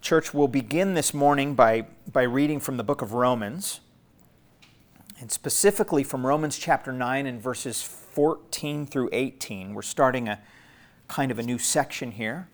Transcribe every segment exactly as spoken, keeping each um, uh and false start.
Church, we'll begin this morning by, by reading from the book of Romans, and specifically from Romans chapter nine and verses fourteen through eighteen. We're starting a kind of a new section here.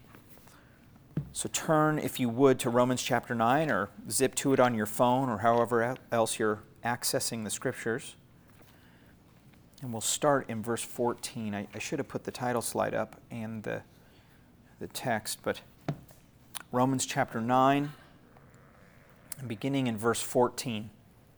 So turn, if you would, to Romans chapter nine, or zip to it on your phone, or however else you're accessing the Scriptures. And we'll start in verse fourteen. I, I should have put the title slide up and the, the text, but Romans chapter nine, beginning in verse fourteen.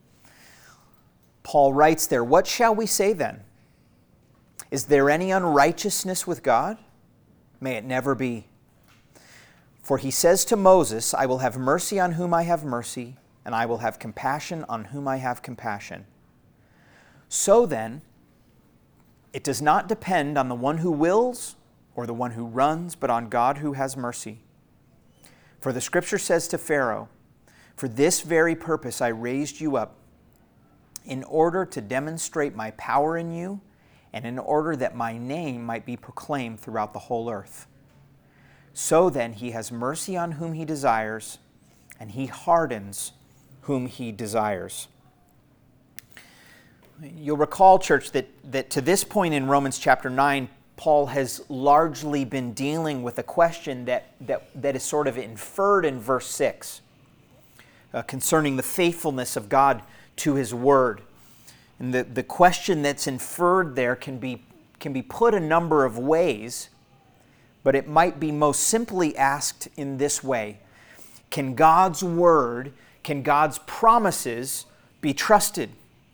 Paul writes there, "What shall we say then? Is there any unrighteousness with God? May it never be. For he says to Moses, I will have mercy on whom I have mercy, and I will have compassion on whom I have compassion. So then, it does not depend on the one who wills or the one who runs, but on God who has mercy. For the Scripture says to Pharaoh, for this very purpose I raised you up, in order to demonstrate my power in you, and in order that my name might be proclaimed throughout the whole earth. So then he has mercy on whom he desires, and he hardens whom he desires." You'll recall, church, that, that to this point in Romans chapter nine, Paul has largely been dealing with a question that, that, that is sort of inferred in verse six uh, concerning the faithfulness of God to His Word. And the, the question that's inferred there can be, can be put a number of ways, but it might be most simply asked in this way: can God's Word, can God's promises be trusted?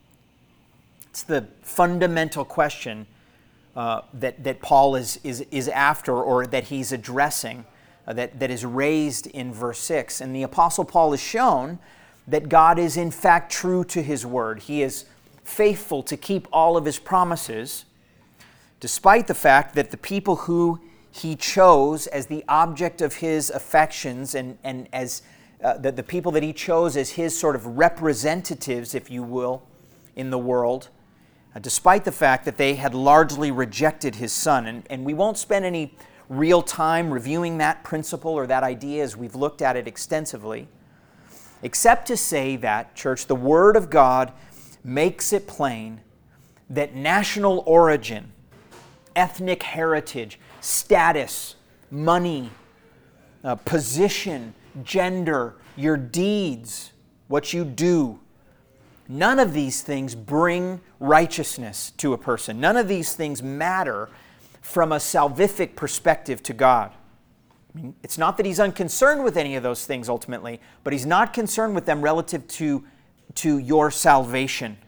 It's the fundamental question uh, that, that Paul is, is, is after, or that he's addressing, uh, that, that is raised in verse six. And the Apostle Paul has shown that God is in fact true to His Word. He is faithful to keep all of His promises, despite the fact that the people who He chose as the object of His affections, and, and as uh, the, the people that He chose as His sort of representatives, if you will, in the world, uh, despite the fact that they had largely rejected His Son. And, and we won't spend any real time reviewing that principle or that idea as we've looked at it extensively, except to say that, church, the Word of God makes it plain that national origin, ethnic heritage, status, money, uh, position, gender, your deeds, what you do, none of these things bring righteousness to a person. None of these things matter from a salvific perspective to God. I mean, it's not that He's unconcerned with any of those things ultimately, but He's not concerned with them relative to, to your salvation.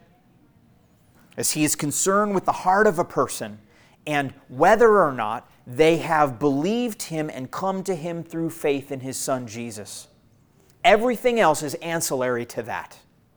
As He is concerned with the heart of a person and whether or not they have believed Him and come to Him through faith in His Son Jesus. Everything else is ancillary to that.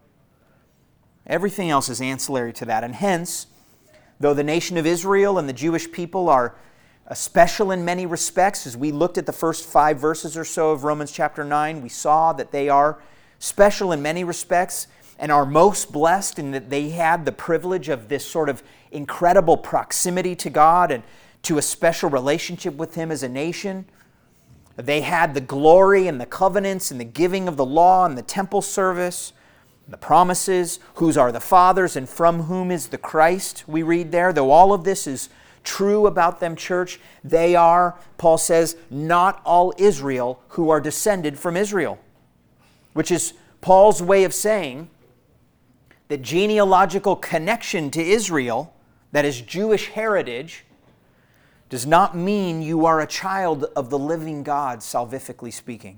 Everything else is ancillary to that. And hence, though the nation of Israel and the Jewish people are special in many respects, as we looked at the first five verses or so of Romans chapter nine, we saw that they are special in many respects and are most blessed in that they had the privilege of this sort of incredible proximity to God and to a special relationship with Him as a nation. They had the glory and the covenants and the giving of the law and the temple service, the promises, whose are the fathers and from whom is the Christ, we read there. Though all of this is true about them, church, they are, Paul says, not all Israel who are descended from Israel, which is Paul's way of saying that genealogical connection to Israel, that is Jewish heritage, does not mean you are a child of the living God, salvifically speaking.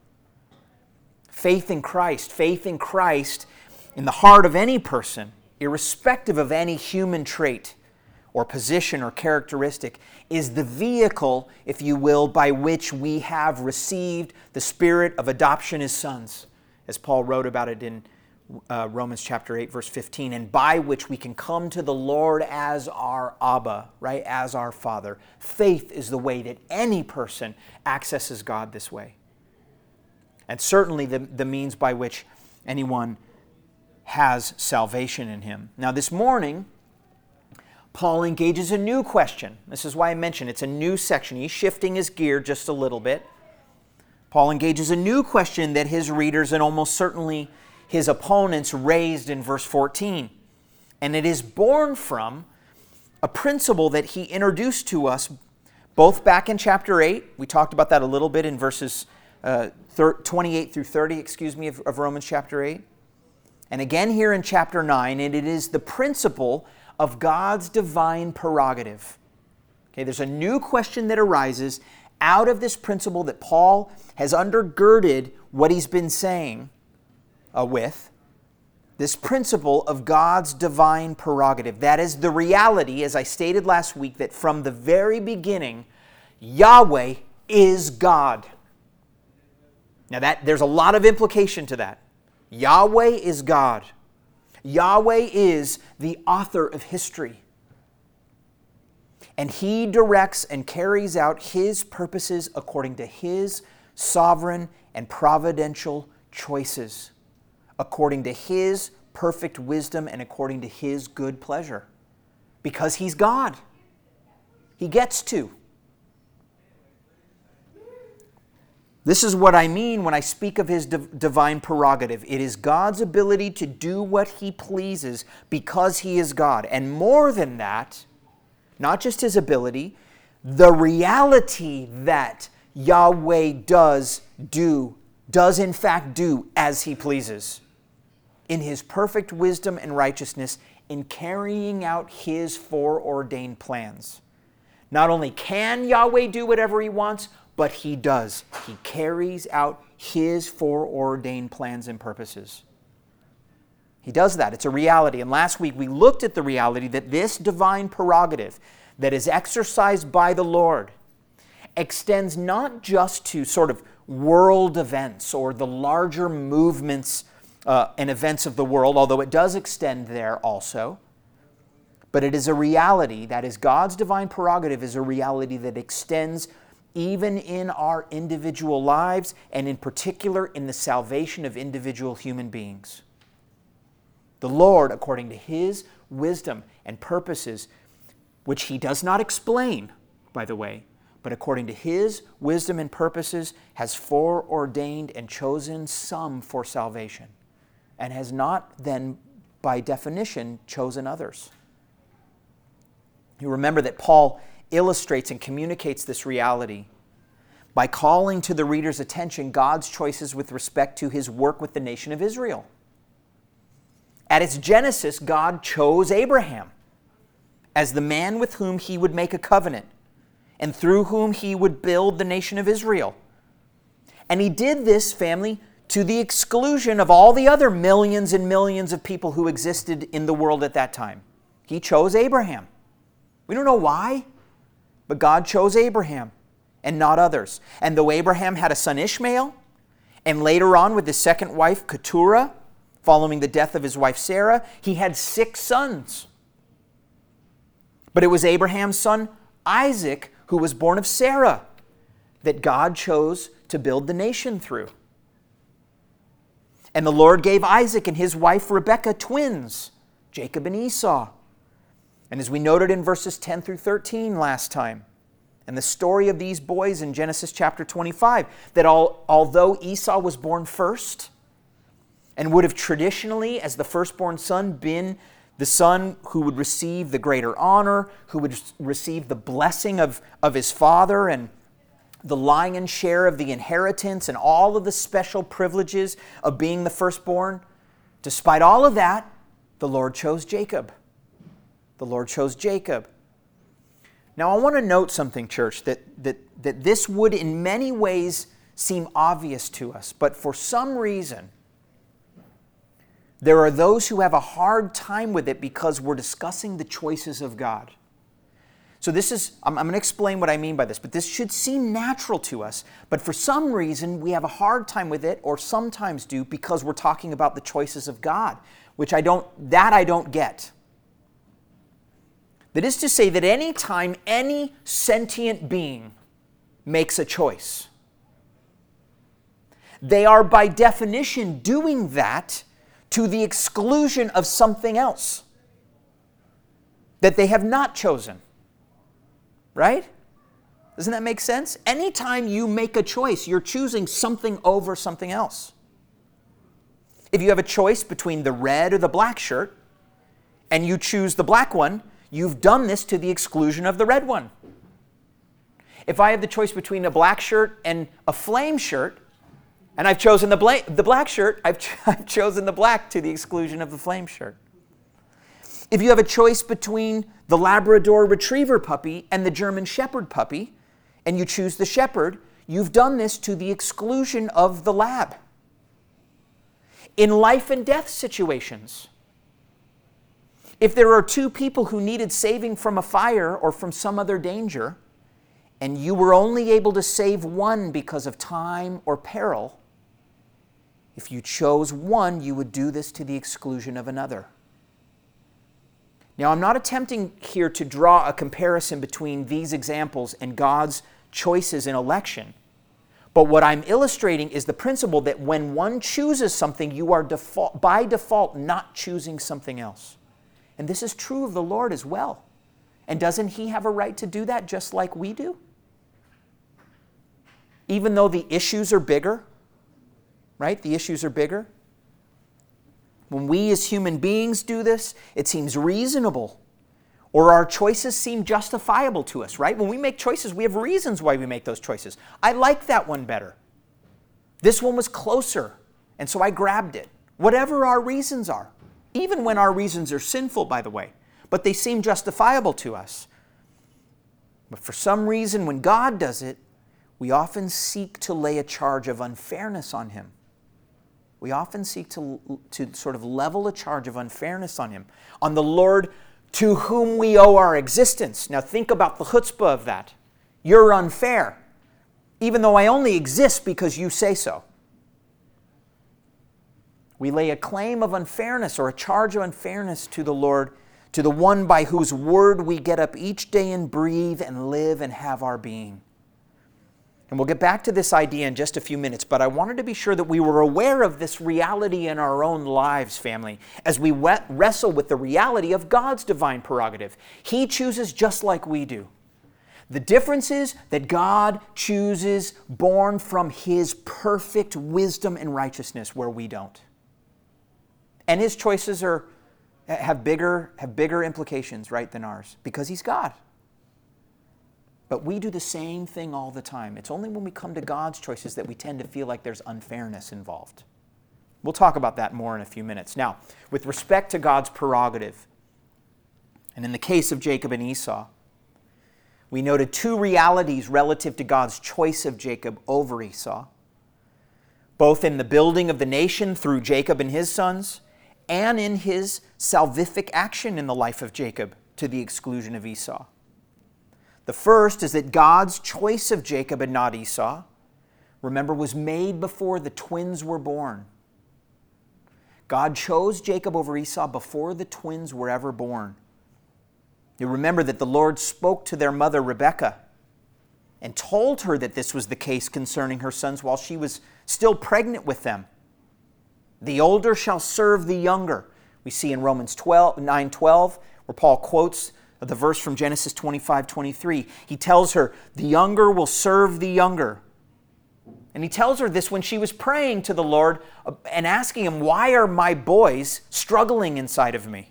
Faith in Christ, faith in Christ in the heart of any person, irrespective of any human trait or position or characteristic, is the vehicle, if you will, by which we have received the spirit of adoption as sons, as Paul wrote about it in uh, Romans chapter eight, verse fifteen, and by which we can come to the Lord as our Abba, right, as our Father. Faith is the way that any person accesses God this way. And certainly the, the means by which anyone has salvation in Him. Now this morning, Paul engages a new question. This is why I mentioned it's a new section. He's shifting his gear just a little bit. Paul engages a new question that his readers and almost certainly his opponents raised in verse fourteen. And it is born from a principle that he introduced to us both back in chapter eight. We talked about that a little bit in verses uh, twenty-eight through thirty, excuse me, of, of Romans chapter eight. And again here in chapter nine, and it is the principle of God's divine prerogative. Okay, there's a new question that arises out of this principle that Paul has undergirded what he's been saying uh, with. This principle of God's divine prerogative. That is the reality, as I stated last week, that from the very beginning, Yahweh is God. Now that there's a lot of implication to that. Yahweh is God. Yahweh is the author of history. And He directs and carries out His purposes according to His sovereign and providential choices, according to His perfect wisdom and according to His good pleasure. Because He's God. He gets to. This is what I mean when I speak of His div- divine prerogative. It is God's ability to do what He pleases because He is God. And more than that, not just His ability, the reality that Yahweh does do, does in fact do as He pleases in His perfect wisdom and righteousness in carrying out His foreordained plans. Not only can Yahweh do whatever He wants, but He does. He carries out His foreordained plans and purposes. He does that. It's a reality. And last week we looked at the reality that this divine prerogative that is exercised by the Lord extends not just to sort of world events or the larger movements uh, and events of the world, although it does extend there also, but it is a reality, that is God's divine prerogative is a reality that extends even in our individual lives, and in particular in the salvation of individual human beings. The Lord, according to His wisdom and purposes, which He does not explain, by the way, but according to His wisdom and purposes, has foreordained and chosen some for salvation, and has not then, by definition, chosen others. You remember that Paul illustrates and communicates this reality by calling to the reader's attention God's choices with respect to His work with the nation of Israel. At its genesis, God chose Abraham as the man with whom He would make a covenant and through whom He would build the nation of Israel. And He did this, family, to the exclusion of all the other millions and millions of people who existed in the world at that time. He chose Abraham. We don't know why, but God chose Abraham and not others. And though Abraham had a son Ishmael, and later on with his second wife Keturah, following the death of his wife Sarah, he had six sons. But it was Abraham's son Isaac, who was born of Sarah, that God chose to build the nation through. And the Lord gave Isaac and his wife Rebekah twins, Jacob and Esau. And as we noted in verses ten through thirteen last time, and the story of these boys in Genesis chapter twenty-five, that all, although Esau was born first, and would have traditionally, as the firstborn son, been the son who would receive the greater honor, who would receive the blessing of, of his father, and the lion's share of the inheritance, and all of the special privileges of being the firstborn, despite all of that, the Lord chose Jacob. The Lord chose Jacob. Now, I want to note something, church, that, that, that this would in many ways seem obvious to us, but for some reason, there are those who have a hard time with it because we're discussing the choices of God. So this is, I'm, I'm going to explain what I mean by this, but this should seem natural to us, but for some reason, we have a hard time with it, or sometimes do, because we're talking about the choices of God, which I don't, that I don't get. That is to say that any time any sentient being makes a choice, they are by definition doing that to the exclusion of something else that they have not chosen. Right? Doesn't that make sense? Anytime you make a choice, you're choosing something over something else. If you have a choice between the red or the black shirt, and you choose the black one, you've done this to the exclusion of the red one. If I have the choice between a black shirt and a flame shirt, and I've chosen the, bla- the black shirt, I've, ch- I've chosen the black to the exclusion of the flame shirt. If you have a choice between the Labrador Retriever puppy and the German Shepherd puppy, and you choose the Shepherd, you've done this to the exclusion of the Lab. In life and death situations, if there are two people who needed saving from a fire or from some other danger, and you were only able to save one because of time or peril, if you chose one, you would do this to the exclusion of another. Now, I'm not attempting here to draw a comparison between these examples and God's choices in election. But what I'm illustrating is the principle that when one chooses something, you are default, by default not choosing something else. And this is true of the Lord as well. And doesn't He have a right to do that just like we do? Even though the issues are bigger, right? The issues are bigger. When we as human beings do this, it seems reasonable. Or our choices seem justifiable to us, right? When we make choices, we have reasons why we make those choices. I like that one better. This one was closer, and so I grabbed it. Whatever our reasons are, even when our reasons are sinful, by the way, but they seem justifiable to us. But for some reason, when God does it, we often seek to lay a charge of unfairness on Him. We often seek to, to sort of level a charge of unfairness on Him, on the Lord to whom we owe our existence. Now think about the chutzpah of that. You're unfair, even though I only exist because you say so. We lay a claim of unfairness or a charge of unfairness to the Lord, to the one by whose word we get up each day and breathe and live and have our being. And we'll get back to this idea in just a few minutes, but I wanted to be sure that we were aware of this reality in our own lives, family, as we wrestle with the reality of God's divine prerogative. He chooses just like we do. The difference is that God chooses born from His perfect wisdom and righteousness, where we don't. And His choices are have bigger, have bigger implications, right, than ours, because He's God. But we do the same thing all the time. It's only when we come to God's choices that we tend to feel like there's unfairness involved. We'll talk about that more in a few minutes. Now, with respect to God's prerogative, and in the case of Jacob and Esau, we noted two realities relative to God's choice of Jacob over Esau, both in the building of the nation through Jacob and his sons, and in His salvific action in the life of Jacob to the exclusion of Esau. The first is that God's choice of Jacob and not Esau, remember, was made before the twins were born. God chose Jacob over Esau before the twins were ever born. You remember that the Lord spoke to their mother Rebekah and told her that this was the case concerning her sons while she was still pregnant with them. The older shall serve the younger. We see in Romans nine twelve, where Paul quotes the verse from Genesis twenty-five twenty-three. He tells her, the younger will serve the younger. And he tells her this when she was praying to the Lord and asking Him, why are my boys struggling inside of me?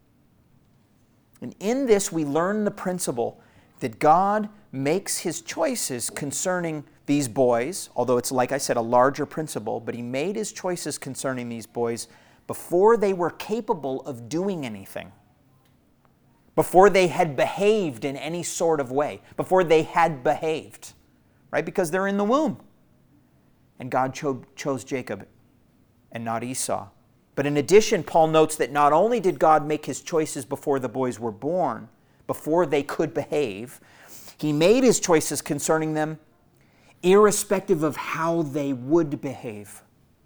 And in this we learn the principle that God makes His choices concerning these boys, although it's, like I said, a larger principle, but He made His choices concerning these boys before they were capable of doing anything. Before they had behaved in any sort of way, before they had behaved, right? Because they're in the womb. And God cho- chose Jacob and not Esau. But in addition, Paul notes that not only did God make His choices before the boys were born, before they could behave, He made His choices concerning them irrespective of how they would behave.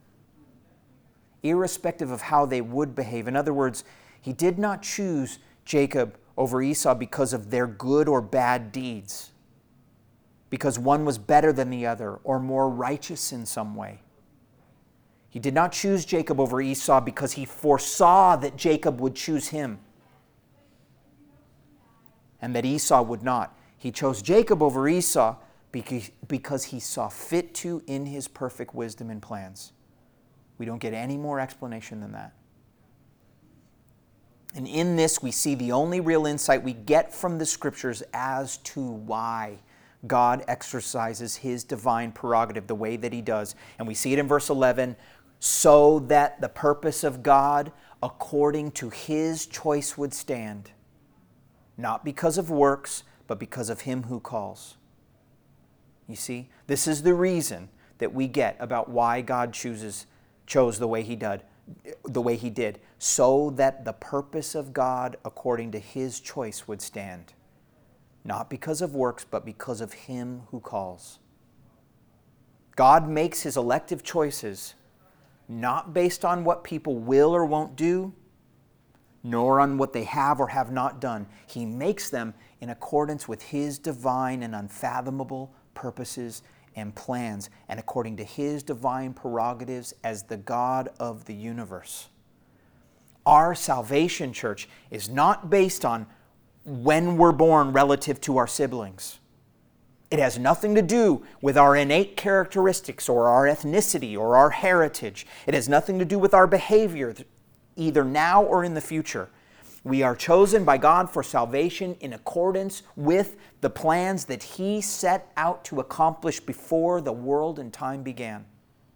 Irrespective of how they would behave. In other words, He did not choose Jacob over Esau because of their good or bad deeds, because one was better than the other or more righteous in some way. He did not choose Jacob over Esau because He foresaw that Jacob would choose him and that Esau would not. He chose Jacob over Esau because he saw fit to in his perfect wisdom and plans. We don't get any more explanation than that. And in this, we see the only real insight we get from the Scriptures as to why God exercises His divine prerogative the way that He does. And we see it in verse eleven, so that the purpose of God according to His choice would stand, not because of works, but because of Him who calls. You see, this is the reason that we get about why God chooses, chose the way He did. the way he did, so that the purpose of God according to His choice would stand. Not because of works, but because of Him who calls. God makes His elective choices not based on what people will or won't do, nor on what they have or have not done. He makes them in accordance with His divine and unfathomable purposes and plans, and according to His divine prerogatives as the God of the universe. Our salvation, church, is not based on when we're born relative to our siblings. It has nothing to do with our innate characteristics or our ethnicity or our heritage. It has nothing to do with our behavior, either now or in the future. We are chosen by God for salvation in accordance with the plans that He set out to accomplish before the world and time began.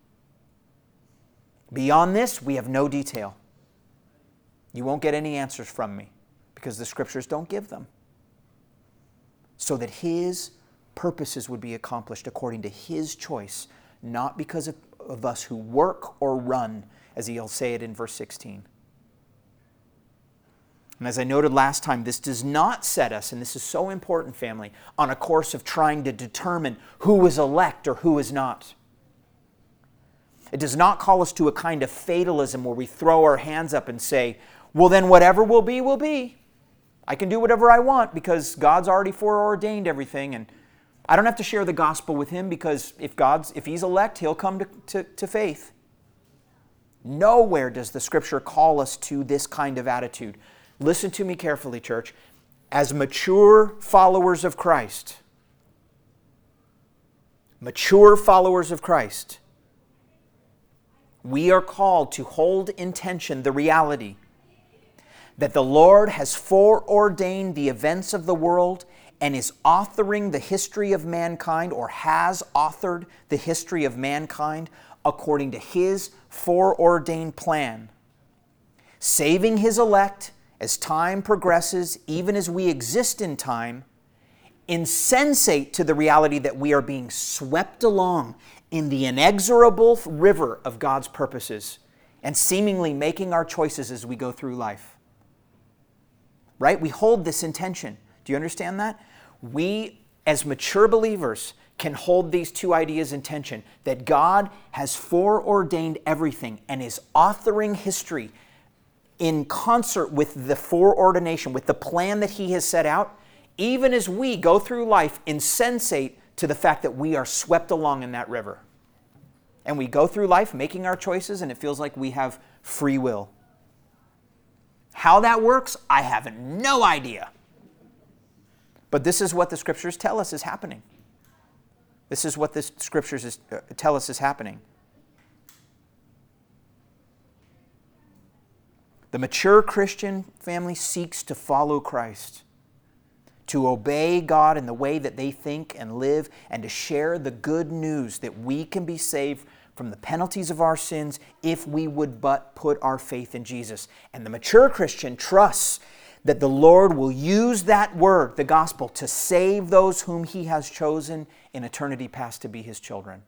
Beyond this, we have no detail. You won't get any answers from me because the Scriptures don't give them. So that His purposes would be accomplished according to His choice, not because of, of us who work or run, as He'll say it in verse sixteen. And as I noted last time, this does not set us, and this is so important, family, on a course of trying to determine who is elect or who is not. It does not call us to a kind of fatalism where we throw our hands up and say, well, then whatever will be, will be. I can do whatever I want because God's already foreordained everything, and I don't have to share the gospel with Him because if God's if He's elect, He'll come to, to, to faith. Nowhere does the Scripture call us to this kind of attitude. Listen to me carefully, church. As mature followers of Christ, mature followers of Christ, we are called to hold in tension the reality that the Lord has foreordained the events of the world and is authoring the history of mankind, or has authored the history of mankind according to His foreordained plan, saving His elect as time progresses, even as we exist in time, insensate to the reality that we are being swept along in the inexorable river of God's purposes and seemingly making our choices as we go through life. Right? We hold this in tension. Do you understand that? We, as mature believers, can hold these two ideas in tension, that God has foreordained everything and is authoring history in concert with the foreordination, with the plan that He has set out, even as we go through life insensate to the fact that we are swept along in that river. And we go through life making our choices, and it feels like we have free will. How that works, I have no idea. But this is what the Scriptures tell us is happening. This is what the Scriptures is, uh, tell us is happening. The mature Christian family seeks to follow Christ, to obey God in the way that they think and live, and to share the good news that we can be saved from the penalties of our sins if we would but put our faith in Jesus. And the mature Christian trusts that the Lord will use that word, the gospel, to save those whom He has chosen in eternity past to be His children.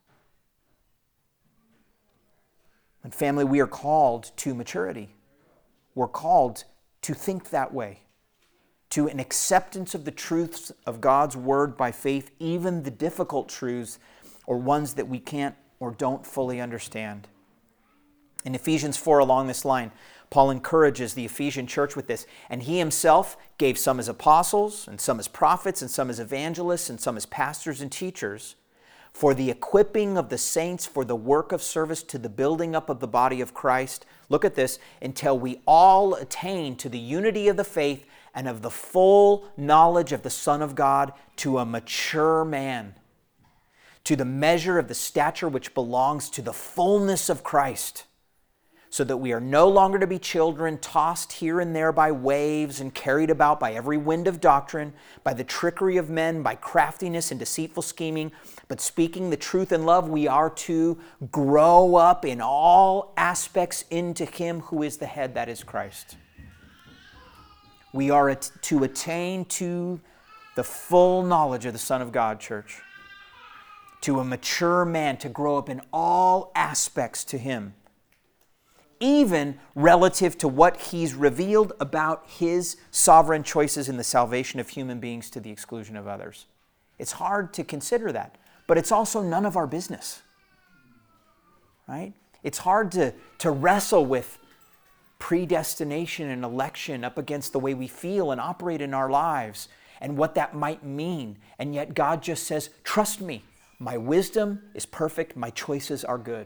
And family, we are called to maturity. We're called to think that way, to an acceptance of the truths of God's Word by faith, even the difficult truths or ones that we can't or don't fully understand. In Ephesians four, along this line, Paul encourages the Ephesian church with this. And he himself gave some as apostles, and some as prophets, and some as evangelists, and some as pastors and teachers, for the equipping of the saints for the work of service to the building up of the body of Christ. Look at this, until we all attain to the unity of the faith and of the full knowledge of the Son of God, to a mature man, to the measure of the stature which belongs to the fullness of Christ, so that we are no longer to be children, tossed here and there by waves and carried about by every wind of doctrine, by the trickery of men, by craftiness and deceitful scheming, but speaking the truth in love, we are to grow up in all aspects into Him who is the head, that is Christ. We are to attain to the full knowledge of the Son of God, church. To a mature man, to grow up in all aspects to Him, even relative to what He's revealed about His sovereign choices in the salvation of human beings to the exclusion of others. It's hard to consider that, but it's also none of our business, right? It's hard to, to wrestle with predestination and election up against the way we feel and operate in our lives and what that might mean. And yet God just says, trust me, my wisdom is perfect, my choices are good.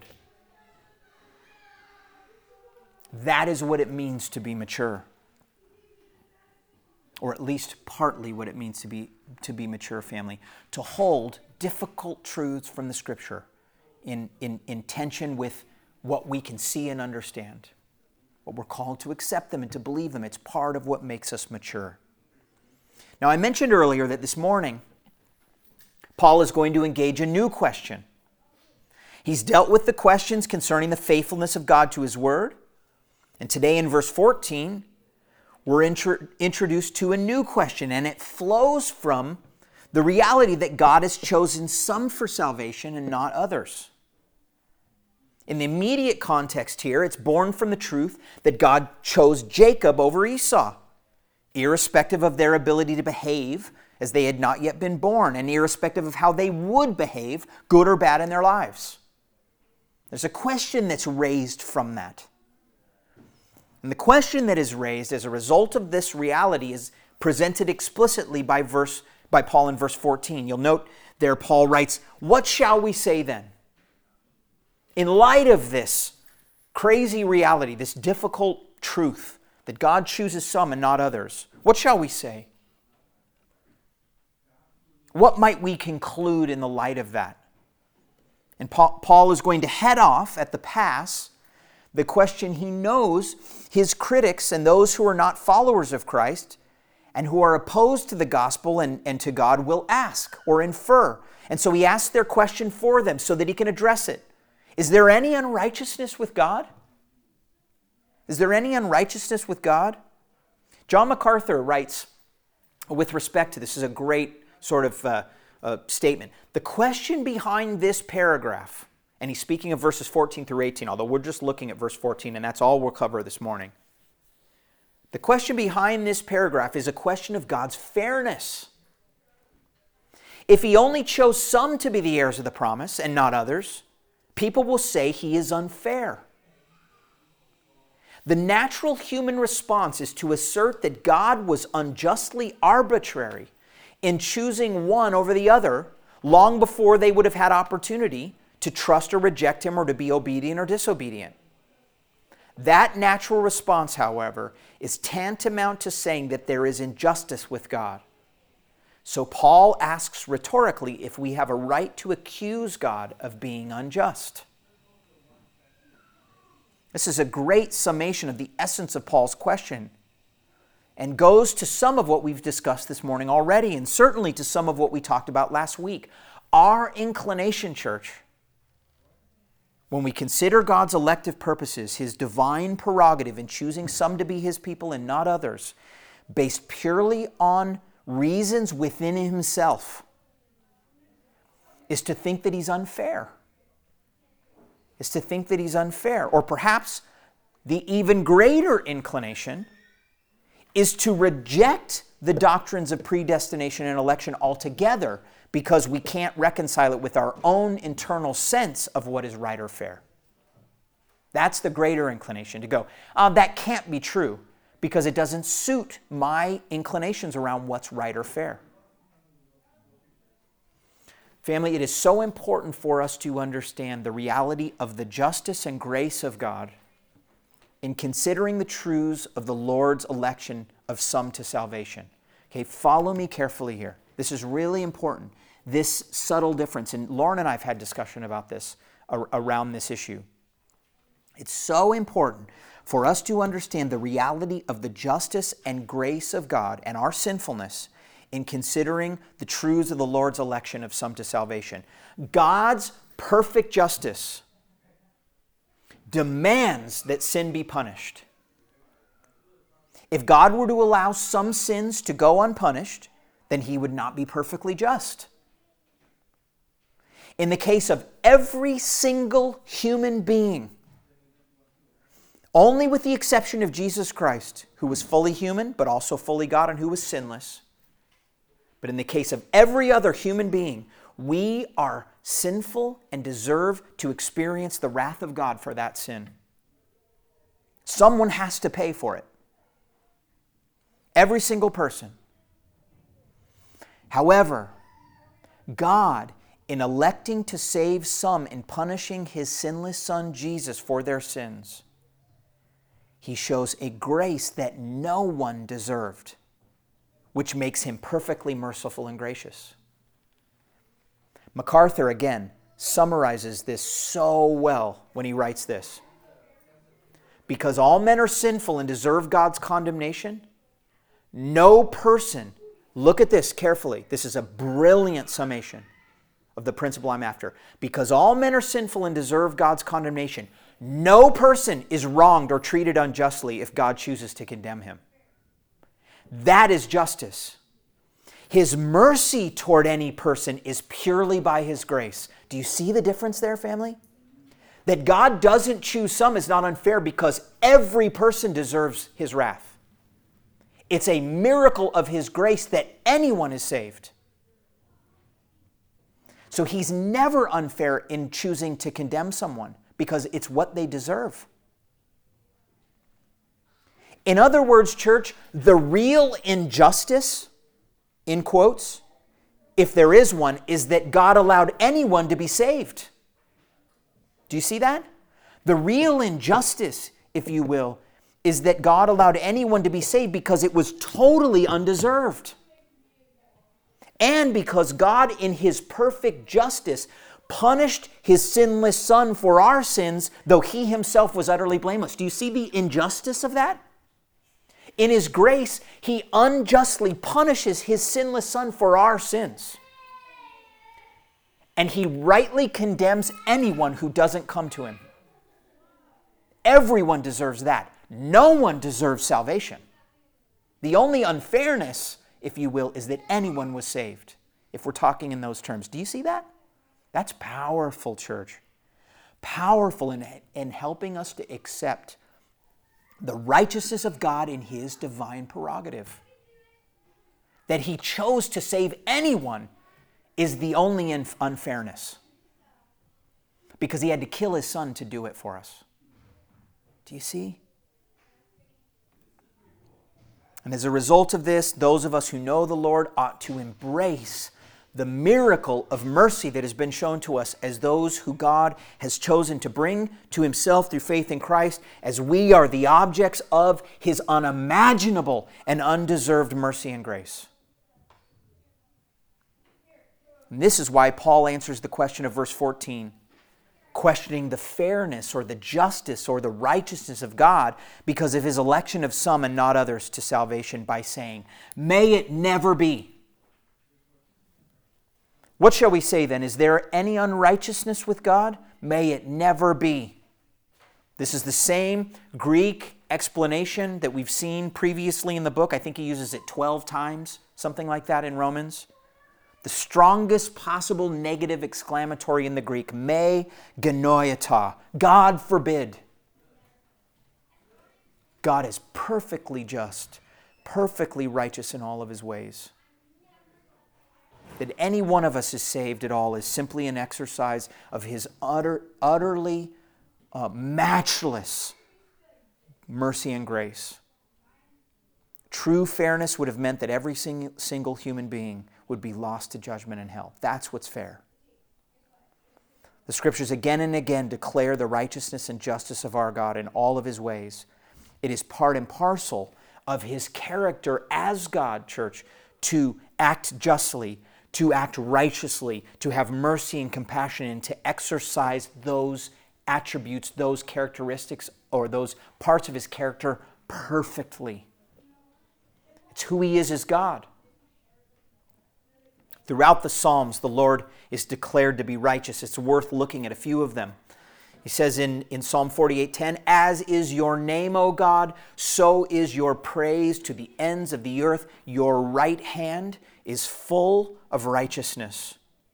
That is what it means to be mature. Or at least partly what it means to be, to be mature, family. To hold difficult truths from the Scripture in, in, in tension with what we can see and understand. But we're called to accept them and to believe them. It's part of what makes us mature. Now, I mentioned earlier that this morning, Paul is going to engage a new question. He's dealt with the questions concerning the faithfulness of God to His Word. And today in verse fourteen, we're intro- introduced to a new question, and it flows from the reality that God has chosen some for salvation and not others. In the immediate context here, it's born from the truth that God chose Jacob over Esau, irrespective of their ability to behave as they had not yet been born, and irrespective of how they would behave, good or bad, in their lives. There's a question that's raised from that. And the question that is raised as a result of this reality is presented explicitly by verse by Paul in verse fourteen. You'll note there Paul writes, "What shall we say then? In light of this crazy reality, this difficult truth that God chooses some and not others, what shall we say? What might we conclude in the light of that?" And Paul is going to head off at the pass the question he knows his critics and those who are not followers of Christ and who are opposed to the gospel and, and to God will ask or infer. And so he asks their question for them so that he can address it. Is there any unrighteousness with God? Is there any unrighteousness with God? John MacArthur writes with respect to this, this is a great sort of uh, uh, statement. The question behind this paragraph, and he's speaking of verses fourteen through eighteen, although we're just looking at verse fourteen, and that's all we'll cover this morning. The question behind this paragraph is a question of God's fairness. If He only chose some to be the heirs of the promise and not others, people will say He is unfair. The natural human response is to assert that God was unjustly arbitrary in choosing one over the other long before they would have had opportunity to trust or reject Him or to be obedient or disobedient. That natural response, however, is tantamount to saying that there is injustice with God. So Paul asks rhetorically if we have a right to accuse God of being unjust. This is a great summation of the essence of Paul's question and goes to some of what we've discussed this morning already, and certainly to some of what we talked about last week. Our inclination, church, when we consider God's elective purposes, His divine prerogative in choosing some to be His people and not others, based purely on reasons within Himself, is to think that He's unfair. Is to think that He's unfair. Or perhaps the even greater inclination is to reject the doctrines of predestination and election altogether because we can't reconcile it with our own internal sense of what is right or fair. That's the greater inclination, to go, oh, that can't be true because it doesn't suit my inclinations around what's right or fair. Family, it is so important for us to understand the reality of the justice and grace of God in considering the truths of the Lord's election of some to salvation. Okay, follow me carefully here. This is really important. This subtle difference, and Lauren and I have had discussion about this ar- around this issue. It's so important for us to understand the reality of the justice and grace of God and our sinfulness in considering the truths of the Lord's election of some to salvation. God's perfect justice demands that sin be punished. If God were to allow some sins to go unpunished, then He would not be perfectly just. In the case of every single human being, only with the exception of Jesus Christ, who was fully human but also fully God and who was sinless, but in the case of every other human being, we are sinful and deserve to experience the wrath of God for that sin. Someone has to pay for it. Every single person. However, God, in electing to save some and punishing His sinless Son Jesus for their sins, He shows a grace that no one deserved, which makes Him perfectly merciful and gracious. MacArthur, again, summarizes this so well when he writes this. Because all men are sinful and deserve God's condemnation, no person, look at this carefully, this is a brilliant summation of the principle I'm after. Because all men are sinful and deserve God's condemnation, no person is wronged or treated unjustly if God chooses to condemn him. That is justice. His mercy toward any person is purely by His grace. Do you see the difference there, family? That God doesn't choose some is not unfair because every person deserves His wrath. It's a miracle of His grace that anyone is saved. So He's never unfair in choosing to condemn someone because it's what they deserve. In other words, church, the real injustice, in quotes, if there is one, is that God allowed anyone to be saved. Do you see that? The real injustice, if you will, is that God allowed anyone to be saved because it was totally undeserved. And because God, in His perfect justice, punished His sinless Son for our sins, though He Himself was utterly blameless. Do you see the injustice of that? In His grace, He unjustly punishes His sinless Son for our sins. And He rightly condemns anyone who doesn't come to Him. Everyone deserves that. No one deserves salvation. The only unfairness, if you will, is that anyone was saved, if we're talking in those terms. Do you see that? That's powerful, church. Powerful in, in helping us to accept the righteousness of God in His divine prerogative. That He chose to save anyone is the only unfairness. Because He had to kill His Son to do it for us. Do you see? And as a result of this, those of us who know the Lord ought to embrace the miracle of mercy that has been shown to us as those who God has chosen to bring to Himself through faith in Christ, as we are the objects of His unimaginable and undeserved mercy and grace. And this is why Paul answers the question of verse fourteen, questioning the fairness or the justice or the righteousness of God because of His election of some and not others to salvation by saying, "May it never be." What shall we say then? Is there any unrighteousness with God? May it never be. This is the same Greek explanation that we've seen previously in the book. I think he uses it twelve times, something like that in Romans. The strongest possible negative exclamatory in the Greek, me genoiata, God forbid. God is perfectly just, perfectly righteous in all of His ways. That any one of us is saved at all is simply an exercise of His utter, utterly uh, matchless mercy and grace. True fairness would have meant that every sing, single human being would be lost to judgment and hell. That's what's fair. The Scriptures again and again declare the righteousness and justice of our God in all of His ways. It is part and parcel of his character as God, church, to act justly, to act righteously, to have mercy and compassion, and to exercise those attributes, those characteristics, or those parts of his character perfectly. It's who he is as God. Throughout the Psalms, the Lord is declared to be righteous. It's worth looking at a few of them. He says in, in Psalm forty-eight ten, "As is your name, O God, so is your praise to the ends of the earth. Your right hand is full of righteousness."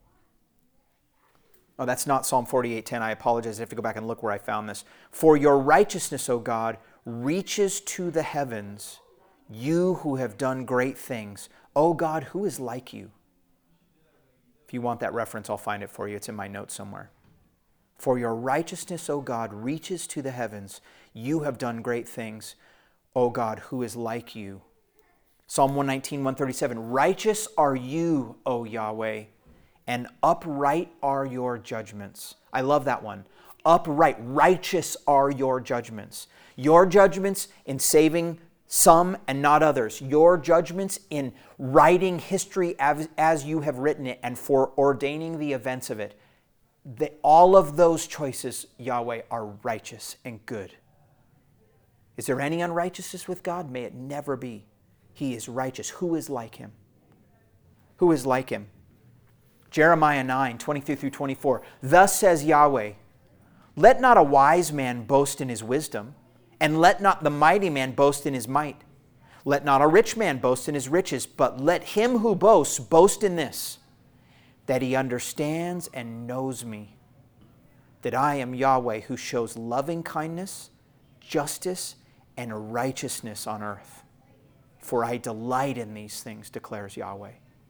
Oh, that's not Psalm forty-eight ten. I apologize. I have to go back and look where I found this. "For your righteousness, O God, reaches to the heavens. You who have done great things. O God, who is like you?" If you want that reference, I'll find it for you. It's in my notes somewhere. "For your righteousness, O God, reaches to the heavens. You have done great things. O God, who is like you?" Psalm one nineteen, one thirty-seven, "Righteous are you, O Yahweh, and upright are your judgments." I love that one. Upright, righteous are your judgments. Your judgments in saving some and not others. Your judgments in writing history as, as you have written it and for ordaining the events of it. The, all of those choices, Yahweh, are righteous and good. Is there any unrighteousness with God? May it never be. He is righteous. Who is like him? Who is like him? Jeremiah nine, twenty-three through twenty-four. "Thus says Yahweh, let not a wise man boast in his wisdom, and let not the mighty man boast in his might. Let not a rich man boast in his riches, but let him who boasts boast in this, that he understands and knows me, that I am Yahweh who shows loving kindness, justice, and righteousness on earth. For I delight in these things, declares Yahweh."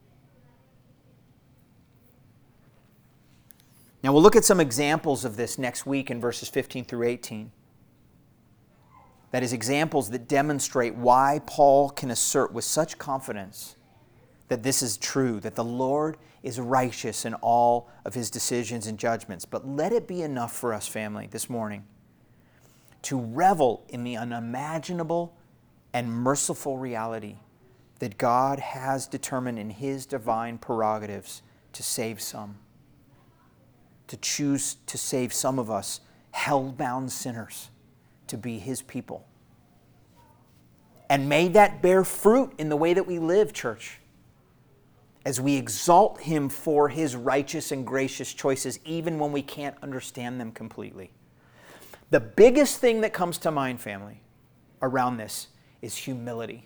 Now we'll look at some examples of this next week in verses fifteen through eighteen. That is, examples that demonstrate why Paul can assert with such confidence that this is true, that the Lord is righteous in all of his decisions and judgments. But let it be enough for us, family, this morning to revel in the unimaginable and merciful reality that God has determined in his divine prerogatives to save some, to choose to save some of us hell-bound sinners to be his people. And may that bear fruit in the way that we live, church, as we exalt him for his righteous and gracious choices, even when we can't understand them completely. The biggest thing that comes to mind, family, around this is humility.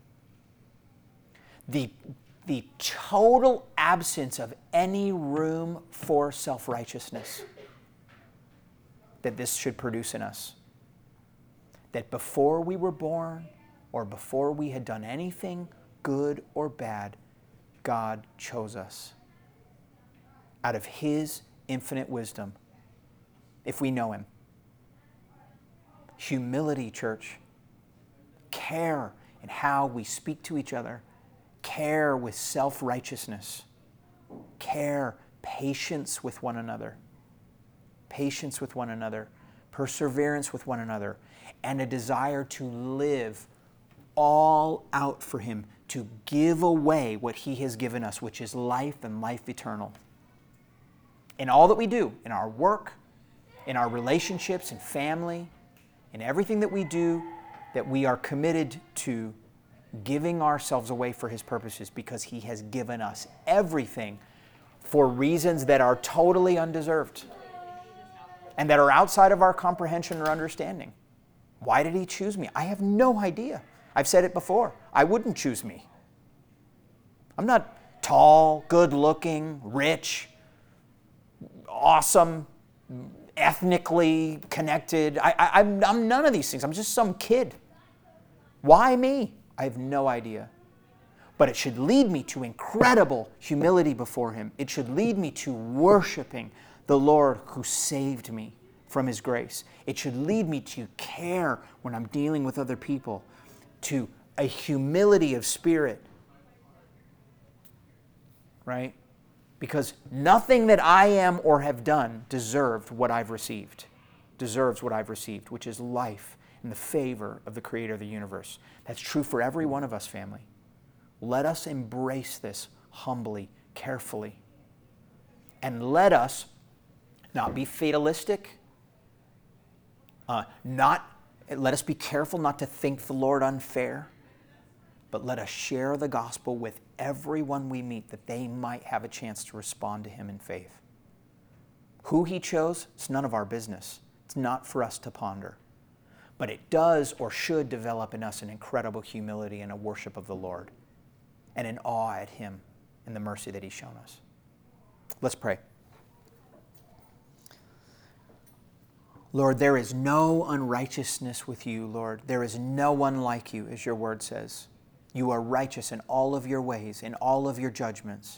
The, the total absence of any room for self-righteousness that this should produce in us. That before we were born, or before we had done anything good or bad, God chose us out of his infinite wisdom, if we know him. Humility, church. Care in how we speak to each other. Care with self-righteousness. Care, patience with one another. Patience with one another. Perseverance with one another. And a desire to live all out for him, to give away what he has given us, which is life and life eternal. In all that we do, in our work, in our relationships and family, in everything that we do, that we are committed to giving ourselves away for his purposes, because he has given us everything for reasons that are totally undeserved and that are outside of our comprehension or understanding. Why did he choose me? I have no idea. I've said it before. I wouldn't choose me. I'm not tall, good-looking, rich, awesome, ethnically connected. I, I, I'm, I'm none of these things. I'm just some kid. Why me? I have no idea. But it should lead me to incredible humility before him. It should lead me to worshiping the Lord who saved me from his grace. It should lead me to care when I'm dealing with other people, to a humility of spirit, right? Because nothing that I am or have done deserved what I've received, deserves what I've received, which is life and the favor of the Creator of the universe. That's true for every one of us, family. Let us embrace this humbly, carefully. And let us not be fatalistic. Uh, not, let us be careful not to think the Lord unfair. But let us share the gospel with everyone we meet that they might have a chance to respond to Him in faith. Who He chose, it's none of our business. It's not for us to ponder. But it does or should develop in us an incredible humility and a worship of the Lord and an awe at Him and the mercy that He's shown us. Let's pray. Lord, there is no unrighteousness with you, Lord. There is no one like you, as your word says. You are righteous in all of your ways, in all of your judgments.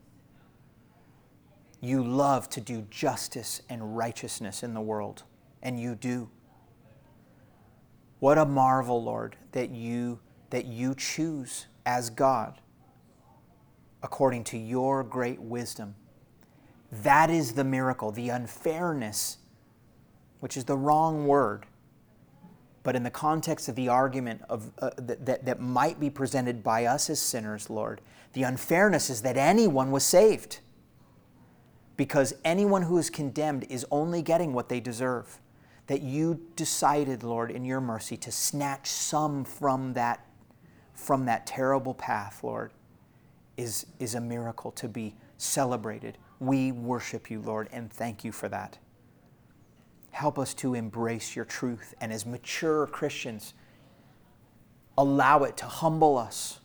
You love to do justice and righteousness in the world, and you do. What a marvel, Lord, that you, that you choose as God according to your great wisdom. That is the miracle, the unfairness, which is the wrong word. But in the context of the argument of, uh, that, that, that might be presented by us as sinners, Lord, the unfairness is that anyone was saved. Because anyone who is condemned is only getting what they deserve. That you decided, Lord, in your mercy to snatch some from that, from that terrible path, Lord, is, is a miracle to be celebrated. We worship you, Lord, and thank you for that. Help us to embrace your truth, and as mature Christians, allow it to humble us.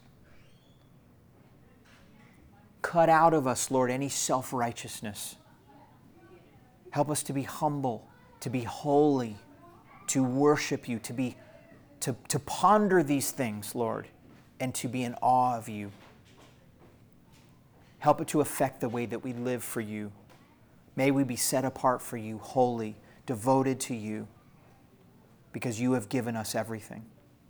Cut out of us, Lord, any self-righteousness. Help us to be humble, to be holy, to worship you, to be to, to ponder these things, Lord, and to be in awe of you. Help it to affect the way that we live for you. May we be set apart for you, holy, devoted to you, because you have given us everything.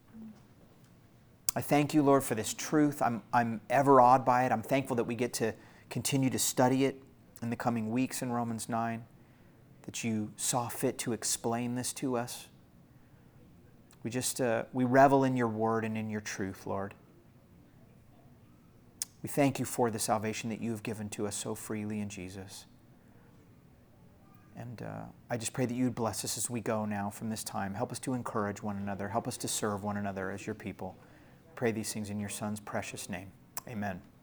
I thank you, Lord, for this truth. I'm, I'm ever awed by it. I'm thankful that we get to continue to study it in the coming weeks in Romans nine, that you saw fit to explain this to us. We just, uh, we revel in your word and in your truth, Lord. We thank you for the salvation that you have given to us so freely in Jesus. And uh, I just pray that you would bless us as we go now from this time. Help us to encourage one another. Help us to serve one another as your people. Pray these things in your Son's precious name. Amen.